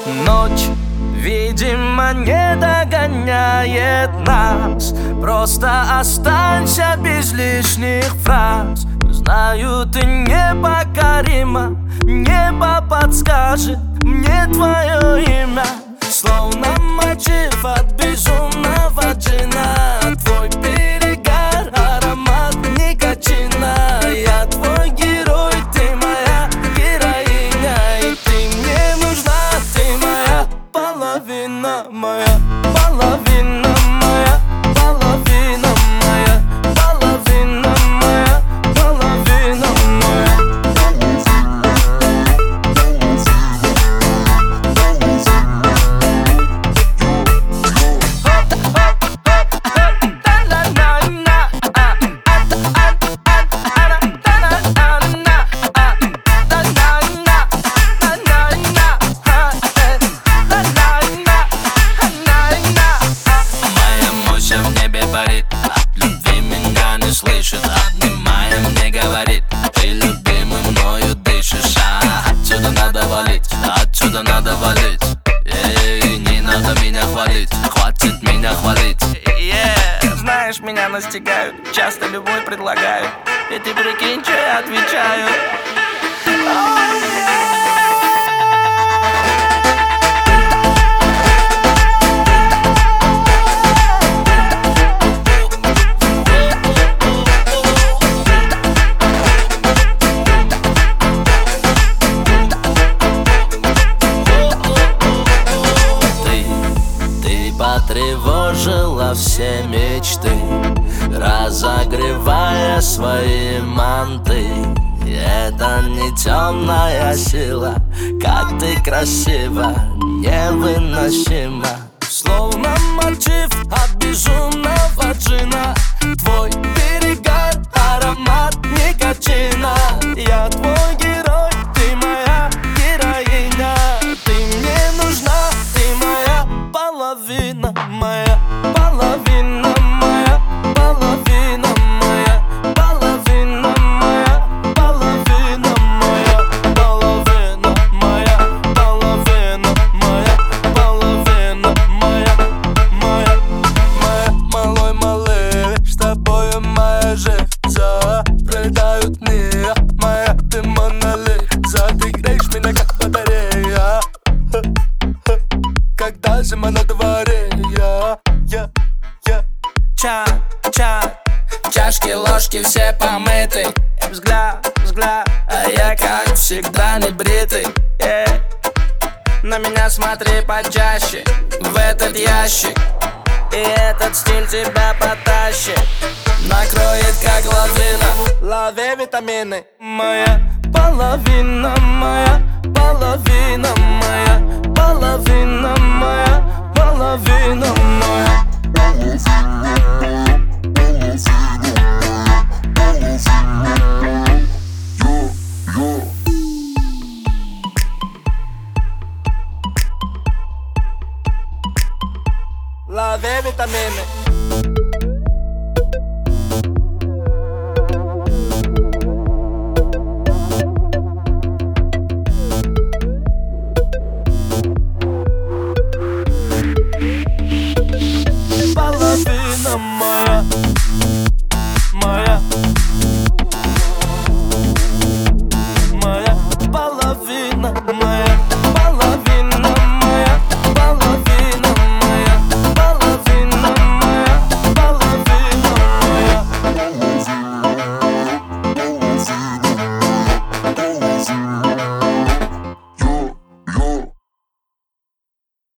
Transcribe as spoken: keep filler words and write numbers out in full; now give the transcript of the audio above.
Ночь, видимо, не догоняет нас. Просто останься без лишних фраз. Знаю, ты непокорима. Небо подскажет мне твое имя. Словно мотив от безумного джина. Твой перегар, аромат никотина. Я твой герой, ты моя героиня. И ты мне нужна, ты моя половина, моя половина, моя половина, моя половина, моя половина, моя. В небе парит, от любви меня не слышит. Обнимая мне говорит, ты любимый мною дышишь. А отсюда надо валить, отсюда надо валить. Эй, не надо меня хвалить, хватит меня хвалить. Yeah. Знаешь, меня настигают, часто любовь предлагают. И ты прикинь, что я отвечаю. Oh, yeah. Потревожила все мечты, разогревая свои манты. Это не темная сила, как ты красива, невыносима. Словно мотив от безумного джина. Твой перегар, аромат никотина. Я твой герой, ты моя героиня. Ты мне нужна, ты моя половина, моя половина, моя половина, моя половина, моя половина, моя половина, моя половина, моя половина, моя, моя, моя. Малой, малыш, с тобою моя жизнь. Пролетают дни, моя ты монолит. Ты греешь меня как батарея, когда зима на дворе. Я, я, я. Чай, чай, чашки, ложки все помыты. Взгляд, взгляд, а я как всегда не бритый. Yeah. На меня смотри почаще, в этот ящик. И этот стиль тебя потащит, накроет как лавина. Лови витамины. Моя половина, моя половина, моя половина, моя половина, моя. Лови витамины.